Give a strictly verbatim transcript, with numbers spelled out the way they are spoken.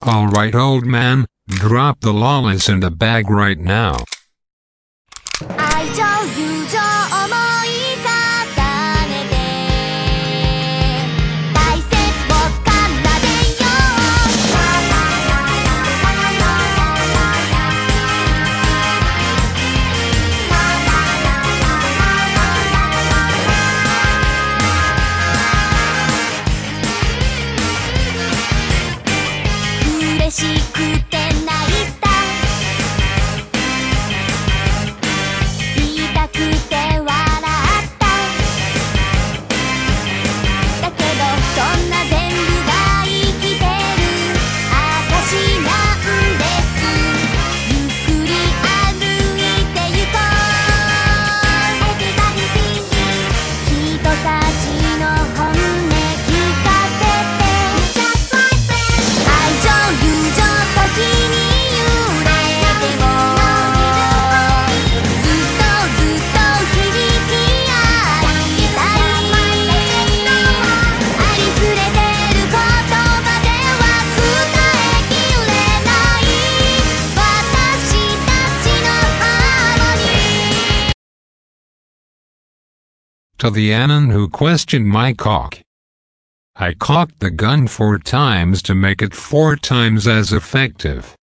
Alright, old man, drop the lawless in the bag right now. 愛情友情思い重ねて大切を奏でよう嬉しくて泣いたくて笑っただけどそんな全部が生きてる証なんですゆっくり歩いてゆこう Everybody singing 人さちの本音聞かせて Just my friend 愛情友情時に揺れても To the Anon who questioned my cock. I cocked the gun four times to make it four times as effective.